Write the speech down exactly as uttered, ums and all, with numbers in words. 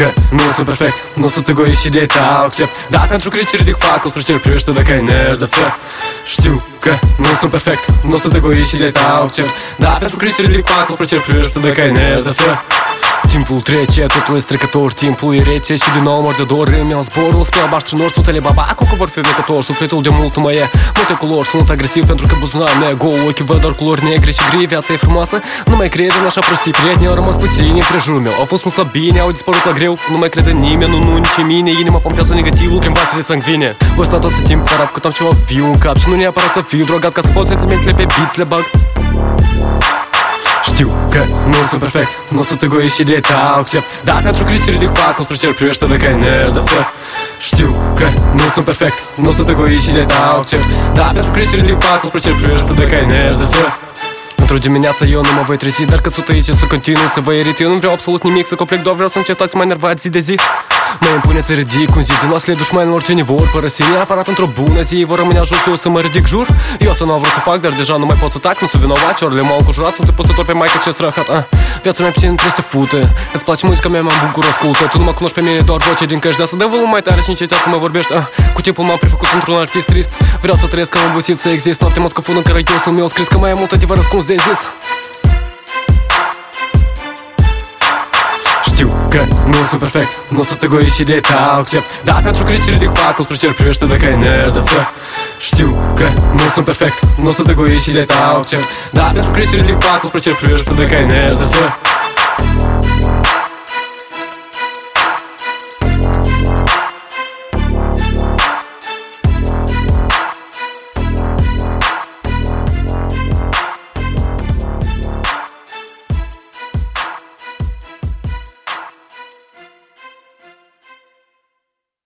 că nu sunt perfect, nu sunt egoist și de tău accept. Dar pentru critici ridic facul spre ce-l privește dacă ai ner de fel. Știu că nu sunt perfect, nu sunt egoist și de tău accept. Dar pentru critici ridic facul spre ce-l privește dacă ai ner de fel. Timpul trece, totul este trecător, timpul e rece și din nou mor de dor. Îmi iau zborul spre albaștri nori, sutele babacu că vor fi necători. Sufletul de mult nu mai e, multe culori, sunt agresiv pentru că buzunarul meu e gol. Ochii văd doar culori negre și gri, viața e frumoasă, nu mai cred în așa prostii. Prieteni au rămas puțini în prejurul meu, au fost mult slăbini, au dispărut la greu. Nu mai cred în nimeni, nu, nu, nici în mine. Inima pompează negativul prin vasele sanguine. Voi sta tot timp pe rap cât am ceva viu în cap și nu neapărat să fiu drogat ca să pot sentimentele pe beats le bag. Știu că nu sunt perfect, nu sunt egoist și de tău accept. Dar pentru critici ridic facul spre ce-l privește dacă ai ner de fel. Știu că nu sunt perfect, nu sunt egoist și de tău accept. Dar pentru critici ridic facul spre ce-l privește dacă ai ner de fel. Într-o dimineață eu nu mă voi trezi, dar că sunt aici să continui să vă irit. Eu nu vreau absolut nimic să complec, doar vreau să încetați mai nervați zi de zi. Mă impune să ridic un zid din oasele dușmanilor ce ne vor părăsi. Neapărat într-o bună zi vor rămâne jos, eu să mă ridic, jur. Eu să nu am vrut să fac, dar deja nu mai pot să tac. Nu sunt vinovați, orele m-au înconjurat, sunt nepăsător pe maică ce străhat ah. Viața mea puțin trebuie să te fute. Îți place muzica mea, m-am bucur, ascultă. Tu nu mă cunoști pe mine, doar voce din căști. De asta dă volum mai tare și încetea să mă vorbești ah. Cu timpul m-am prefăcut într-un artist trist. Vreau să trăiesc, am obosit să exist. Noapte mă scăfund în cărăchiosul meu, scris că mai am mult adevăr răspuns de zis. Știu că nu sunt perfect, nu sunt egoist și de tău accept. Dar pentru critici ridic facul spre ce-l privește dacă ai ner de fel. Știu că nu sunt perfect, nu sunt egoist și de tău accept. Dar pentru critici ridic facul spre ce-l privește dacă ai ner de fel.